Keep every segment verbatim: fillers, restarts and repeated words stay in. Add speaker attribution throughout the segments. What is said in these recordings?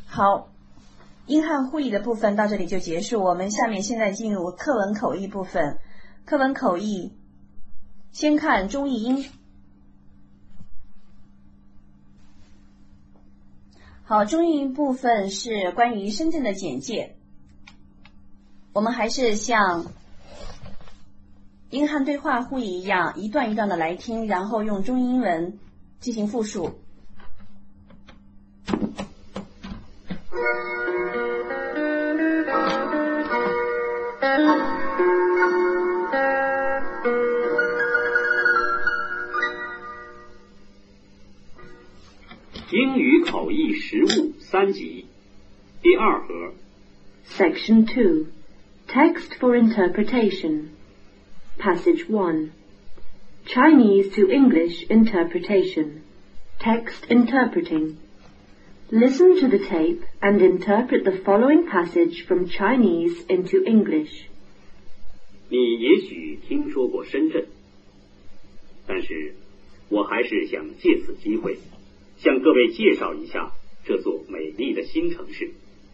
Speaker 1: 好，英汉互译的部分到这里就结束，我们下面现在进入课文口译部分。课文口译，先看中译英。好，中译英部分是关于深圳的简介。我们还是像英汉对话互译一样，一段一段的来听，然后用中英文进行复述。
Speaker 2: 英语口译实务三集，第二盒。
Speaker 3: Section two, Text for Interpretation. Passage one, Chinese to English Interpretation. Text interpreting. Listen to the tape and interpret the following passage from Chinese into English.
Speaker 2: 你也许听说过深圳，但是我还是想借此机会向各位介绍一下这座美丽的新城市。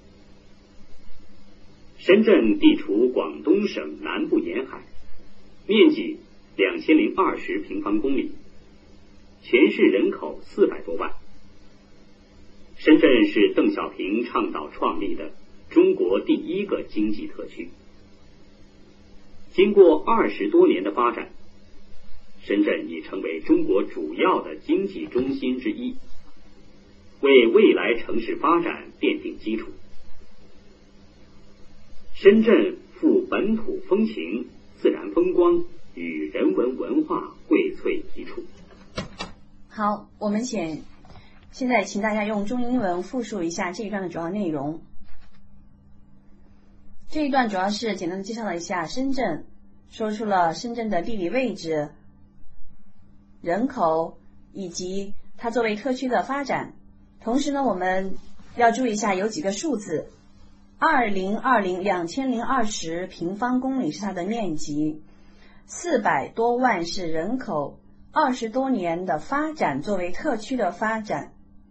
Speaker 2: 深圳地处广东省南部沿海，面积两千零二十平方公里，全市人口四百多万。深圳是邓小平倡导创立的中国第一个经济特区。经过二十多年的发展，深圳已成为中国主要的经济中心之一，为未来城市发展奠定基础。深圳富本土风情、自然风光与人文文化荟萃一处。
Speaker 1: 好，我们先现在请大家用中英文复述一下这一段的主要内容。这一段主要是简单的介绍了一下深圳，说出了深圳的地理位置、人口以及它作为特区的发展。同时呢，我们要注意一下有几个数字，二零二零两千零二十平方公里是它的面积，四百多万是人口，二十多年的发展作为特区的发展。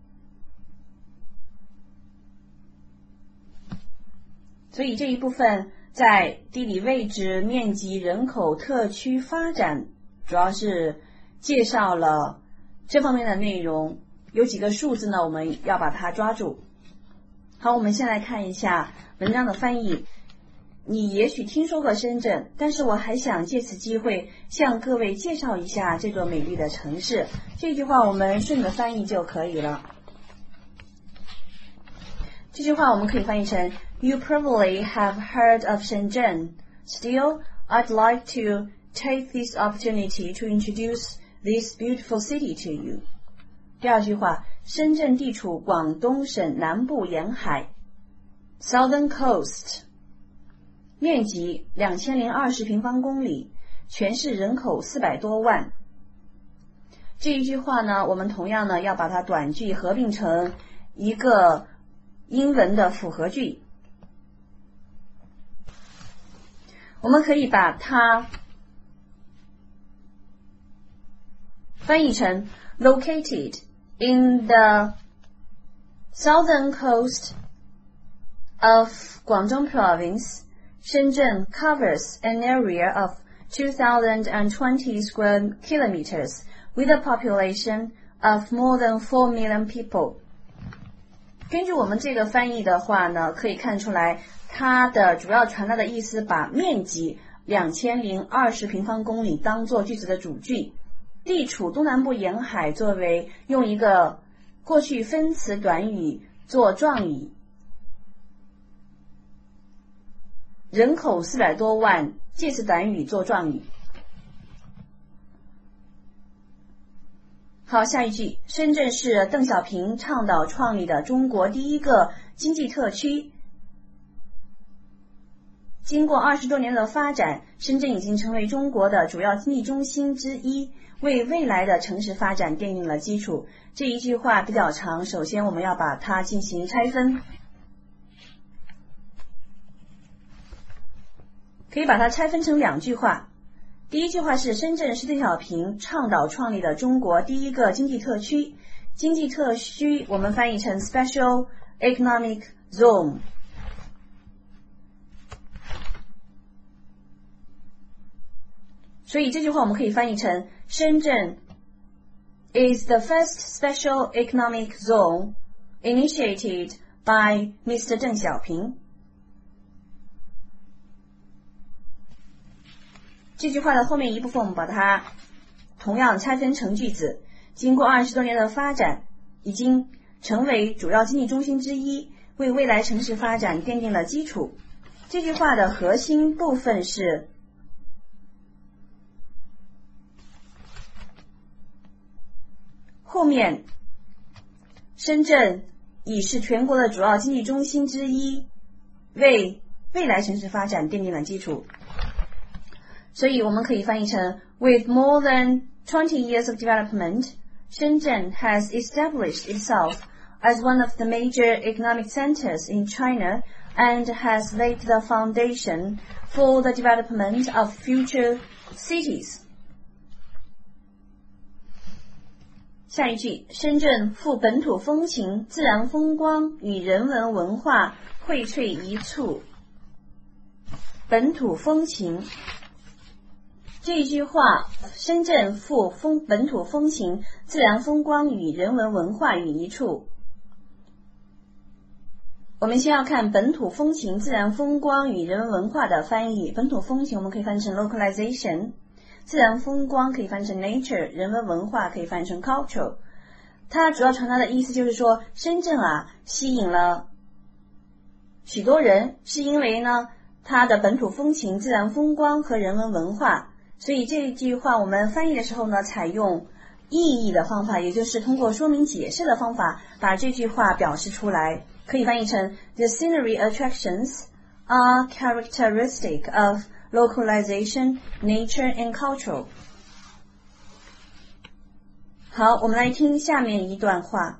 Speaker 1: 所以这一部分在地理位置、面积、人口、特区发展，主要是介绍了这方面的内容。有几个数字呢，我们要把它抓住。好，我们先来看一下文章的翻译。你也许听说过深圳，但是我还想借此机会向各位介绍一下这座美丽的城市。这句话我们顺着翻译就可以了。这句话我们可以翻译成 You probably have heard of Shenzhen. Still, I'd like to take this opportunity to introduce this beautiful city to you. 第二句话，深圳地处广东省南部沿海 Southern Coast， 面积两千零二十平方公里，全市人口四百多万。这一句话呢，我们同样呢要把它短句合并成一个英文的复合句。我们可以把它翻译成 Located in the southern coast of Guangdong Province, Shenzhen covers an area of two thousand twenty square kilometers with a population of more than four million people. 根据我们这个翻译的话呢，可以看出来它的主要传达的意思把面积两千零二十平方公里当做句子的主句，地处东南部沿海作为用一个过去分词短语做状语，人口四百多万介词短语做状语。好，下一句，深圳是邓小平倡导创立的中国第一个经济特区。经过二十多年的发展，深圳已经成为中国的主要经济中心之一，为未来的城市发展奠定了基础。这一句话比较长，首先我们要把它进行拆分，可以把它拆分成两句话。第一句话是深圳是邓小平倡导创立的中国第一个经济特区。经济特区我们翻译成 Special economic zone。所以这句话我们可以翻译成深圳 is the first special economic zone initiated by Mister 邓小平。这句话的后面一部分我们把它同样拆分成句子，经过二十多年的发展，已经成为主要经济中心之一，为未来城市发展奠定了基础。这句话的核心部分是后面深圳已是全国的主要经济中心之一，为未来城市发展奠定了基础。所以我们可以翻译成 With more than twenty years of development, Shenzhen has established itself as one of the major economic centers in China and has laid the foundation for the development of future cities. 下一句，深圳富本土风情、自然风光与人文文化荟萃一处。本土风情，这一句话，深圳富风本土风情、自然风光与人文文化于一处。我们先要看本土风情、自然风光与人文文化的翻译。本土风情我们可以翻译成 localization， 自然风光可以翻译成 nature， 人文文化可以翻译成 culture。它主要传达的意思就是说，深圳啊吸引了许多人，是因为呢它的本土风情、自然风光和人文文化。所以这句话我们翻译的时候呢，采用意义的方法，也就是通过说明解释的方法，把这句话表示出来。可以翻译成 The scenery attractions are characteristic of localization, nature and culture. 好，我们来听下面一段话。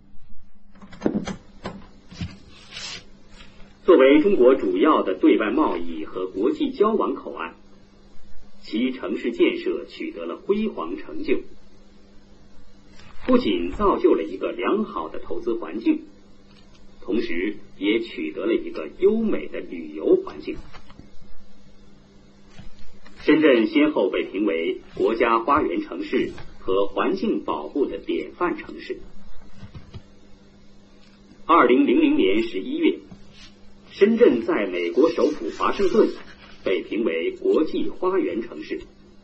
Speaker 2: 作为中国主要的对外贸易和国际交往口岸，其城市建设取得了辉煌成就，不仅造就了一个良好的投资环境，同时也取得了一个优美的旅游环境。深圳先后被评为国家花园城市和环境保护的典范城市。二零零零年十一月，深圳在美国首府华盛顿被评为国际花园城市。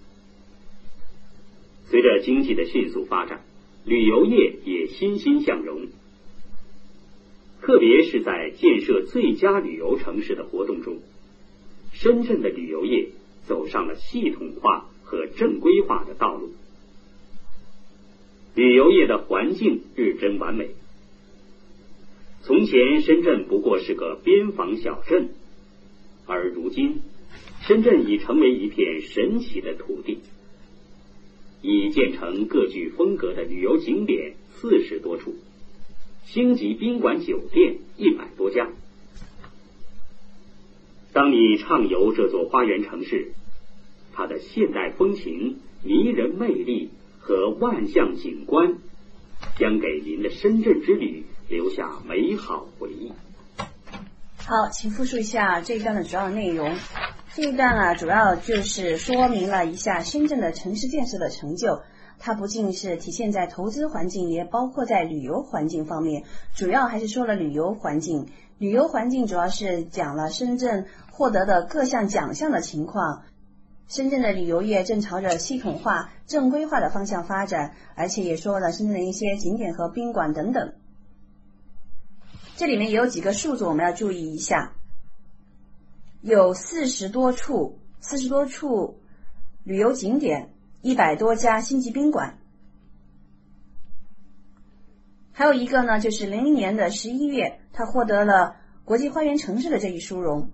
Speaker 2: 随着经济的迅速发展，旅游业也欣欣向荣。特别是在建设最佳旅游城市的活动中，深圳的旅游业走上了系统化和正规化的道路。旅游业的环境日臻完美。从前深圳不过是个边防小镇，而如今深圳已成为一片神奇的土地，已建成各具风格的旅游景点四十多处，星级宾馆酒店一百多家。当你畅游这座花园城市，它的现代风情、迷人魅力和万象景观将给您的深圳之旅留下美好回忆。
Speaker 1: 好，请复述一下这一段的主要内容。这一段啊，主要就是说明了一下深圳的城市建设的成就。它不仅是体现在投资环境，也包括在旅游环境方面，主要还是说了旅游环境。旅游环境主要是讲了深圳获得的各项奖项的情况。深圳的旅游业正朝着系统化、正规化的方向发展，而且也说了深圳的一些景点和宾馆等等。这里面也有几个数字我们要注意一下，有四十多处四十多处旅游景点，一百多家星级宾馆。还有一个呢，就是零零年的十一月，他获得了国际花园城市的这一殊荣。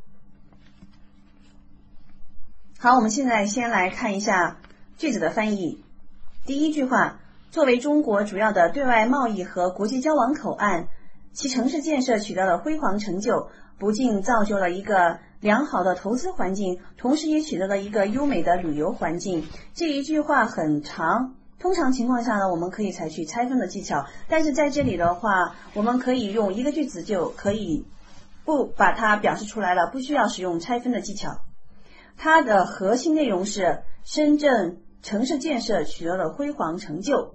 Speaker 1: 好，我们现在先来看一下句子的翻译。第一句话，作为中国主要的对外贸易和国际交往口岸，其城市建设取得了辉煌成就，不仅造就了一个良好的投资环境，同时也取得了一个优美的旅游环境。这一句话很长， 通常情况下呢，我们可以采取拆分的技巧，但是在这里的话，我们可以用一个句子就可以不把它表示出来了，不需要使用拆分的技巧。它的核心内容是深圳城市建设取得了辉煌成就。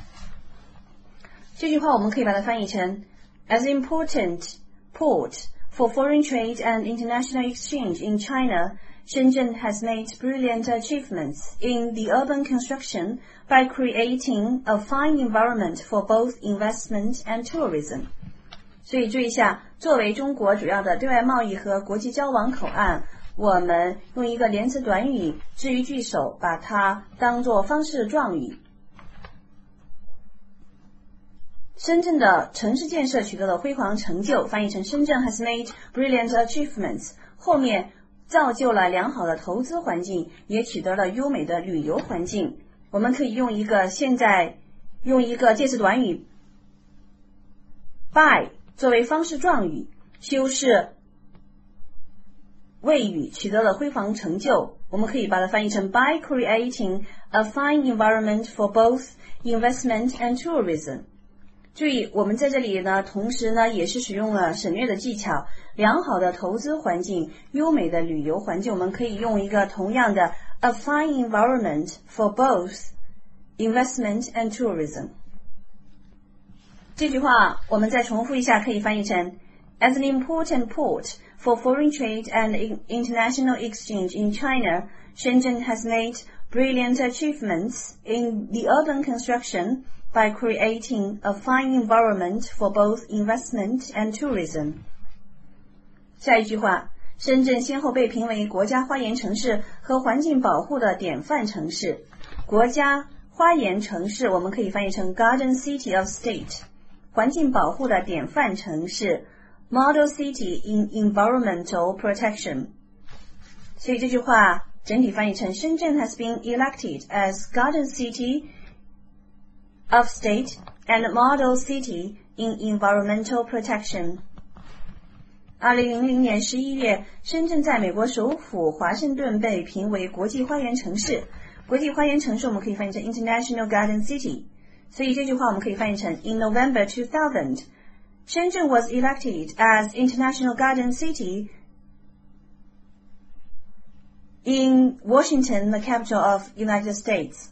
Speaker 1: 这句话我们可以把它翻译成 As important port for foreign trade and international exchange in China, Shenzhen has made brilliant achievements in the urban construction by creating a fine environment for both investment and tourism. 所以注意一下，作为中国主要的对外贸易和国际交往口岸，我们用一个连词短语置于句首，把它当作方式状语。深圳的城市建设取得了辉煌成就，翻译成深圳 has made brilliant achievements， 后面造就了良好的投资环境，也取得了优美的旅游环境。我们可以用一个现在用一个介词短语 by 作为方式状语，修饰谓语，取得了辉煌成就。我们可以把它翻译成 by creating a fine environment for both investment and tourism。注意，我们在这里呢，同时呢，也是使用了省略的技巧。良好的投资环境，优美的旅游环境，我们可以用一个同样的 a fine environment for both investment and tourism。这句话我们再重复一下，可以翻译成 As an important port for foreign trade and international exchange in China, Shenzhen has made brilliant achievements in the urban construction by creating a fine environment for both investment and tourism. 下一句话，深圳先后被评为国家花园城市和环境保护的典范城市。国家花园城市我们可以翻译成 Garden City of State， 环境保护的典范城市 Model City in Environmental Protection。 所以这句话整体翻译成深圳 has been elected as Garden City of State and Model City in Environmental Protection。 二零零零年十一月，深圳在美国首府华盛顿被评为国际花园城市。国际花园城市我们可以翻译成 International Garden City， 所以这句话我们可以翻译成 In November two thousand, Shenzhen was elected as International Garden City in Washington, the capital of United States。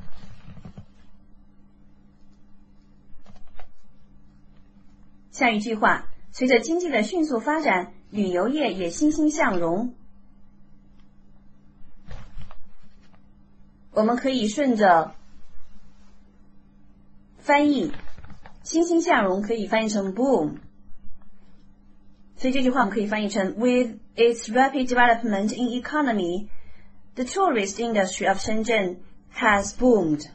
Speaker 1: 下一句话，随着经济的迅速发展，旅游业也欣欣向荣。我们可以顺着翻译，欣欣向荣可以翻译成 boom， 所以这句话我们可以翻译成 With its rapid development in economy, the tourist industry of Shenzhen has boomed。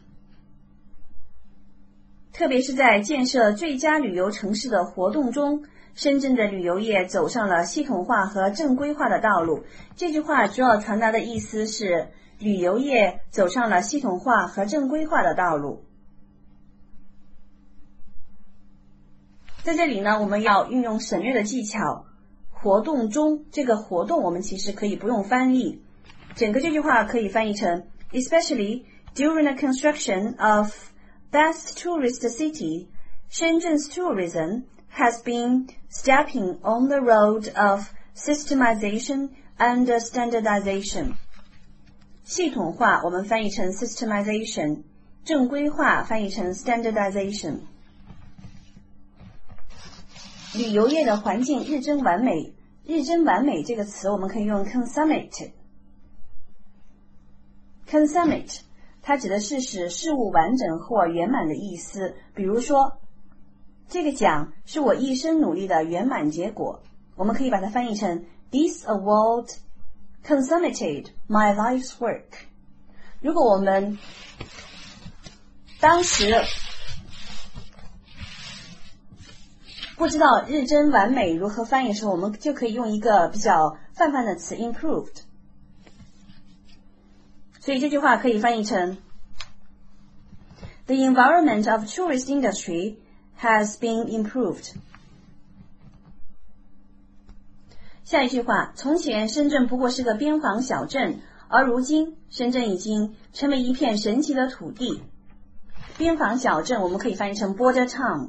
Speaker 1: 特别是在建设最佳旅游城市的活动中，深圳的旅游业走上了系统化和正规化的道路。这句话主要传达的意思是，旅游业走上了系统化和正规化的道路。在这里呢，我们要运用省略的技巧。活动中，这个活动我们其实可以不用翻译，整个这句话可以翻译成 Especially during the construction of best tourist city, Shenzhen's tourism has been stepping on the road of systemization and standardization. 系统化我们翻译成 systemization， 正规化翻译成 standardization。 旅游业的环境日臻完美，日臻完美这个词我们可以用 consummate。 consummate它指的是使事物完整或圆满的意思。比如说，这个奖是我一生努力的圆满结果，我们可以把它翻译成 This award consummated my life's work。 如果我们当时不知道日臻完美如何翻译的时候，我们就可以用一个比较泛泛的词 improved。 所以这句话可以翻译成 The environment of tourist industry has been improved。 下一句话，从前深圳不过是个边防小镇，而如今深圳已经成为一片神奇的土地。 边防小镇我们可以翻译成 border town。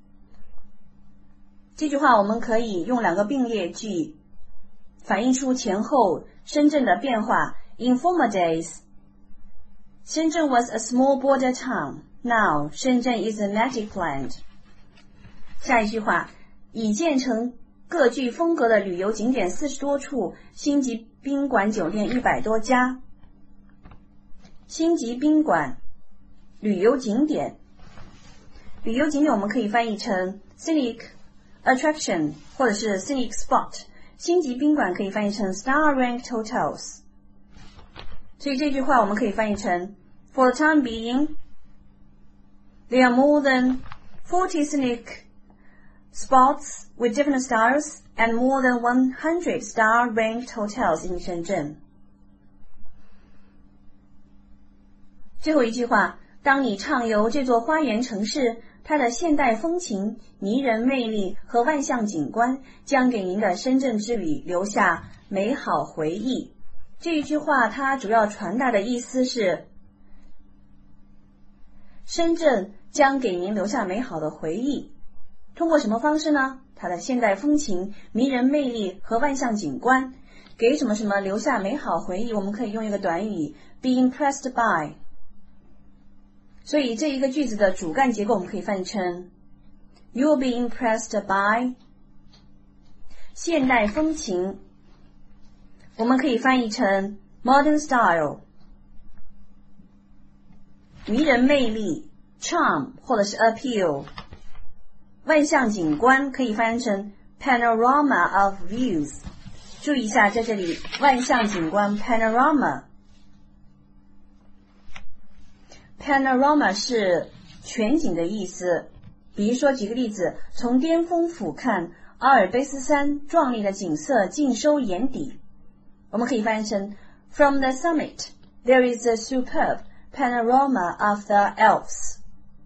Speaker 1: 这句话我们可以用两个并列句反映出前后深圳的变化。In former days, Shenzhen was a small border town. Now, Shenzhen is a magic land. 下一句话，已建成各具风格的旅游景点四十多处，星级宾馆酒店一百多家。星级宾馆旅游景点，旅游景点我们可以翻译成 scenic attraction 或者是 scenic spot， 星级宾馆可以翻译成 star ranked hotels。所以这句话我们可以翻译成 For the time being, there are more than forty scenic spots with different styles and more than one hundred star ranked hotels in Shenzhen。最后一句话，当你畅游这座花园城市，它的现代风情、迷人魅力和万象景观将给您的深圳之旅留下美好回忆。这一句话它主要传达的意思是，深圳将给您留下美好的回忆。通过什么方式呢？它的现代风情、迷人魅力和万象景观给什么什么留下美好回忆，我们可以用一个短语 be impressed by。所以这一个句子的主干结构我们可以翻译成 You will be impressed by 现代风情，我们可以翻译成 modern style， 迷人魅力 charm 或者是 appeal， 万象景观可以翻译成 panorama of views。 注意一下在这里万象景观 panorama Panorama 是全景的意思，比如说举个例子，从巅峰俯瞰阿尔卑斯山壮丽的景色尽收眼底，我们可以翻译成 From the summit, there is a superb panorama of the Alps。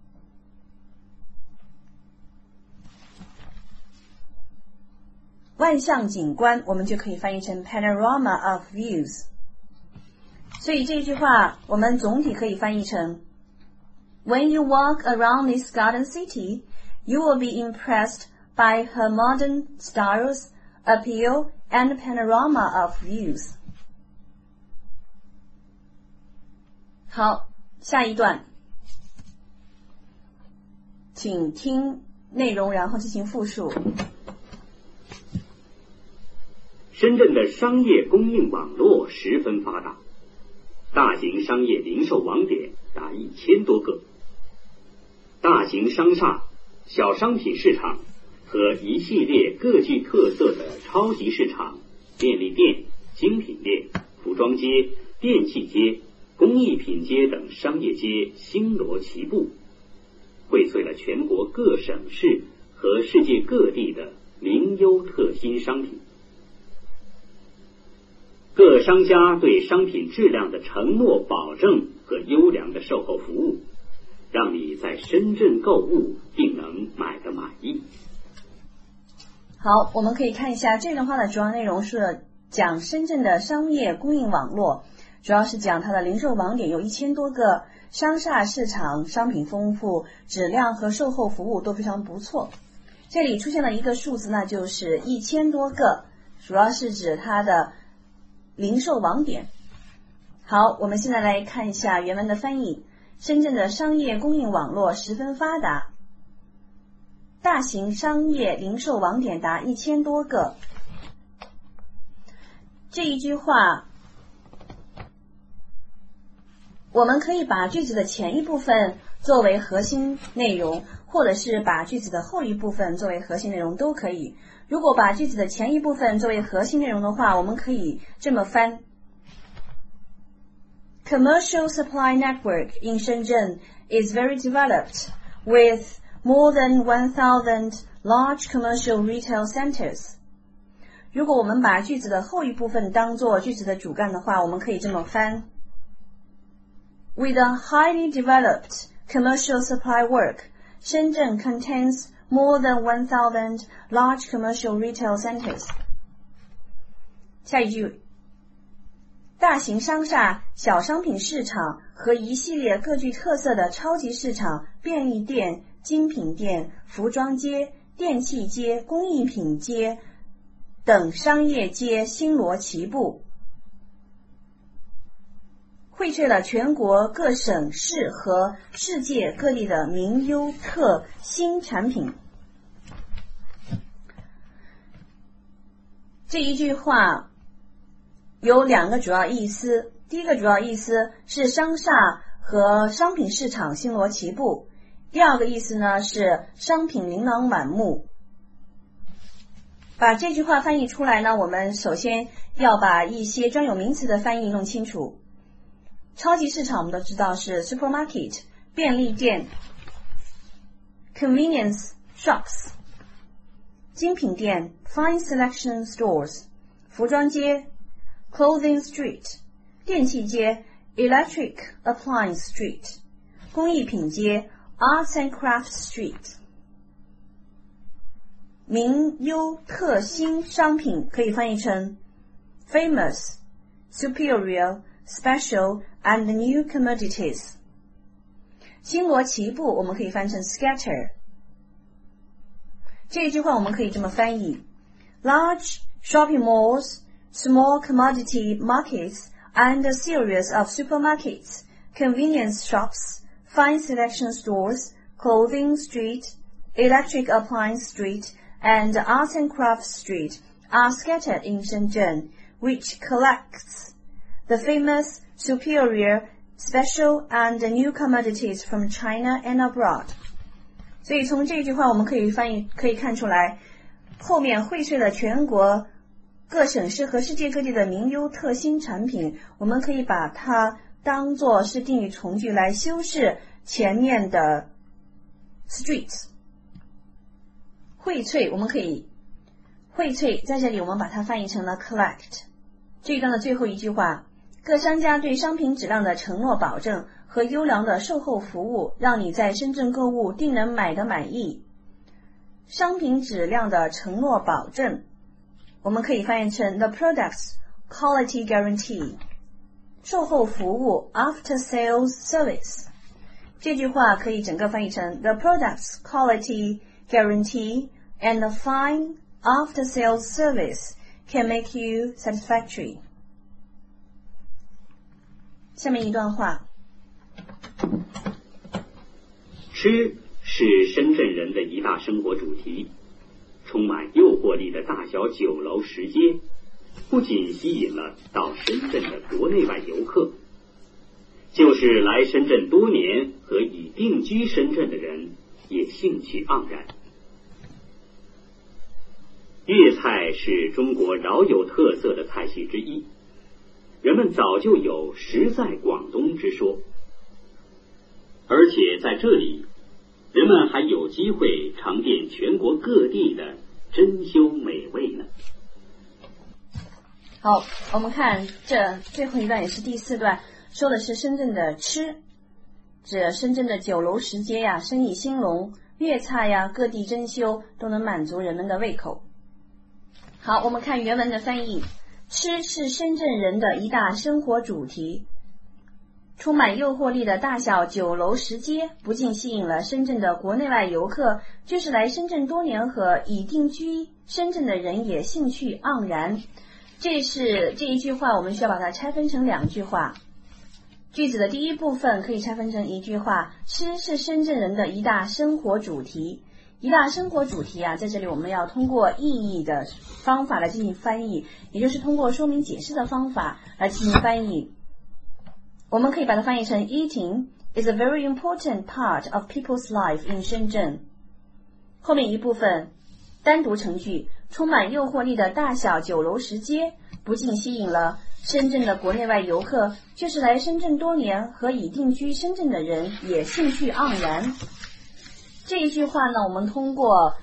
Speaker 1: 万象景观我们就可以翻译成 panorama of views。 所以这句话我们总体可以翻译成 When you walk around this garden city, you will be impressed by her modern styles, appeal, and panorama of views. 好，下一段，请听内容，然后进行复述。
Speaker 2: 深圳的商业供应网络十分发达，大型商业零售网点达一千多个，大型商厦、小商品市场和一系列各具特色的超级市场、便利店、精品店、服装街、电器街、工艺品街等商业街星罗棋布，荟萃了全国各省市和世界各地的名优特新商品。各商家对商品质量的承诺保证和优良的售后服务，让你在深圳购物并能买得满意。
Speaker 1: 好，我们可以看一下这段话的主要内容是讲深圳的商业供应网络，主要是讲它的零售网点有一千多个，商厦市场商品丰富，质量和售后服务都非常不错。这里出现了一个数字，那就是一千多个，主要是指它的零售网点。好，我们现在来看一下原文的翻译。深圳的商业供应网络十分发达，大型商业零售网点达一千多个。这一句话我们可以把句子的前一部分作为核心内容，或者是把句子的后一部分作为核心内容都可以。如果把句子的前一部分作为核心内容的话，我们可以这么翻。Commercial supply network in Shenzhen is very developed, with more than one thousand large commercial retail centers. 如果我们把句子的后一部分当作句子的主干的话，我们可以这么翻。With a highly developed commercial supply work, Shenzhen contains more than one thousand large commercial retail centers. 下一句大型商厦、小商品市场和一系列各具特色的超级市场、便利店、精品店、服装街、电器街、工艺品街等商业街星罗棋布，荟萃了全国各省市和世界各地的名优特新产品。这一句话有两个主要意思，第一个主要意思是商厦和商品市场星罗棋布，第二个意思呢是商品琳琅满目。把这句话翻译出来呢，我们首先要把一些专有名词的翻译弄清楚。超级市场我们都知道是 supermarket 便利店， convenience shops 精品店 fine selection stores， 服装街 clothing street， 电器街 electric appliance street， 工艺品街 arts and crafts street。 名优特新商品可以翻译成 famous, superior, special and new commodities。 星罗棋布我们可以翻成 scatter。 这一句话我们可以这么翻译 Large shopping malls, small commodity markets and a series of supermarkets, convenience shops, fine selection stores, clothing street, electric appliance street and Arts and Crafts Street are scattered in Shenzhen, which collects the famous, superior, special and new commodities from China and abroad。 所以从这句话我们可以翻译可以看出来，后面荟萃了全国各省市和世界各地的名优特新产品，我们可以把它当作是定语从句来修饰前面的 streets。荟萃我们可以荟萃在这里我们把它翻译成了 collect。 这一段的最后一句话，各商家对商品质量的承诺保证和优良的售后服务，让你在深圳购物定能买得满意。商品质量的承诺保证我们可以翻译成 the product's quality guarantee， 售后服务 after sales service。 这句话可以整个翻译成 the product's quality guarantee and the fine after-sales service can make you satisfactory。 下面一段话，
Speaker 2: 吃是深圳人的一大生活主题，充满诱惑力的大小酒楼食街不仅吸引了到深圳的国内外游客，就是来深圳多年和已定居深圳的人也兴趣盎然。粤菜是中国饶有特色的菜系之一，人们早就有实在广东之说，而且在这里人们还有机会尝遍全国各地的珍馐美味呢。
Speaker 1: 好，我们看这最后一段也是第四段，说的是深圳的吃，指深圳的酒楼食街呀，生意兴隆，粤菜呀，各地珍馐都能满足人们的胃口。好，我们看原文的翻译，吃是深圳人的一大生活主题，充满诱惑力的大小酒楼食街不仅吸引了深圳的国内外游客，就是来深圳多年和已定居深圳的人也兴趣盎然。这是这一句话我们需要把它拆分成两句话，句子的第一部分可以拆分成一句话，吃是深圳人的一大生活主题。一大生活主题啊，在这里我们要通过意义的方法来进行翻译，也就是通过说明解释的方法来进行翻译。我们可以把它翻译成 Eating is a very important part of people's life in Shenzhen。 后面一部分单独成句，充满诱惑力的大小酒楼食街不仅吸引了深圳的国内外游客，就是来深圳多年和已定居深圳的人也兴趣盎然。这一句话呢，我们通过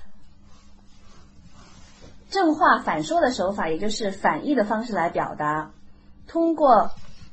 Speaker 1: 正话反说的手法，也就是反义的方式来表达，通过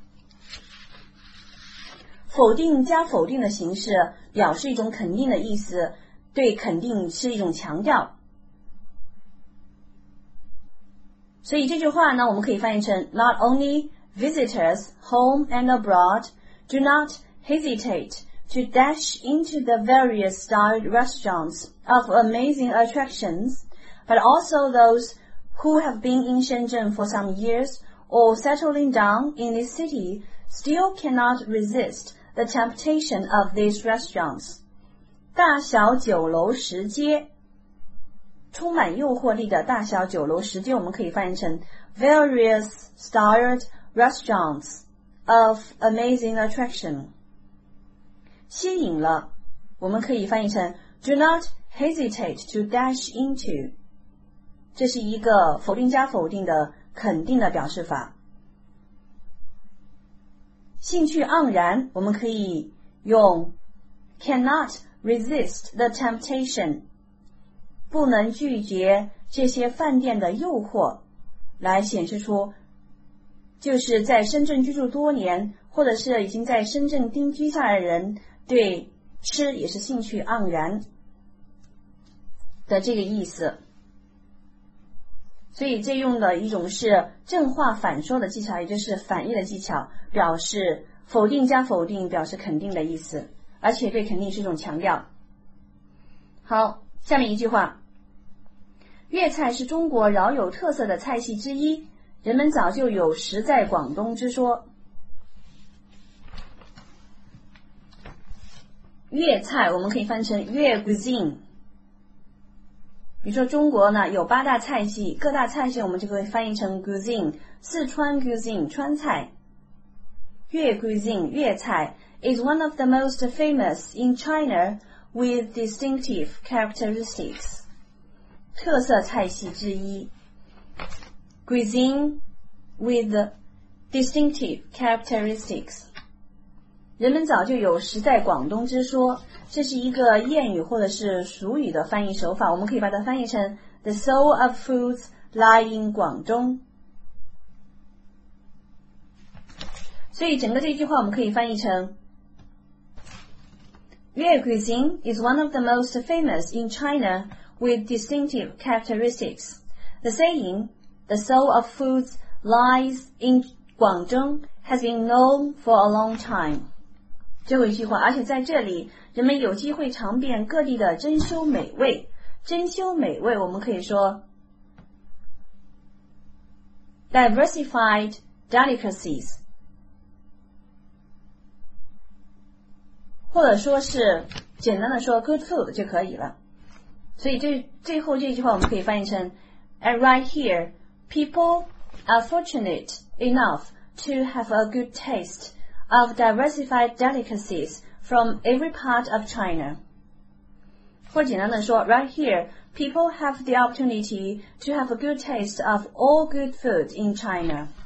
Speaker 1: 否定加否定的形式表示一种肯定的意思，对肯定是一种强调。所以这句话呢，我们可以翻译成 Not only visitors, home and abroad, do not hesitate to dash into the various styled restaurants of amazing attractions, but also those who have been in Shenzhen for some years or settling down in this city still cannot resist the temptation of these restaurants. 大小酒楼食街，充满诱惑力的大小酒楼食街，我们可以翻译成 various styled restaurants of amazing attraction. 吸引了，我们可以翻译成 do not hesitate to dash into. 这是一个否定加否定的肯定的表示法。兴趣盎然，我们可以用 cannot resist the temptation. 不能拒绝这些饭店的诱惑，来显示出就是在深圳居住多年，或者是已经在深圳定居下来的人，对吃也是兴趣盎然的这个意思。所以这用的一种是正话反说的技巧，也就是反义的技巧，表示否定加否定，表示肯定的意思，而且对肯定是一种强调。好，下面一句话，粤菜是中国饶有特色的菜系之一，人们早就有食在广东之说。粤菜我们可以翻成粤 cuisine。比如说中国呢有八大菜系，各大菜系我们就可以翻译成 cuisine。四川 cuisine 川菜，粤 cuisine 粤菜 is one of the most famous in China with distinctive characteristics. 特色菜系之一 cuisine with distinctive characteristics. 人们早就有食在广东之说，这是一个谚语或者是俗语的翻译手法，我们可以把它翻译成 The soul of foods lie in 广东。所以整个这句话我们可以翻译成粤 cuisine is one of the most famous in China with distinctive characteristics. The saying, the soul of foods lies in 广东 has been known for a long time. 最后一句话，而且在这里人们有机会尝遍各地的珍馐美味。珍馐美味我们可以说 diversified delicacies， 或者说是简单的说 good food 就可以了。所以这最后这句话我们可以翻译成 And right here, people are fortunate enough to have a good taste of diversified delicacies from every part of China. 或简单的说 Right here, people have the opportunity to have a good taste of all good food in China.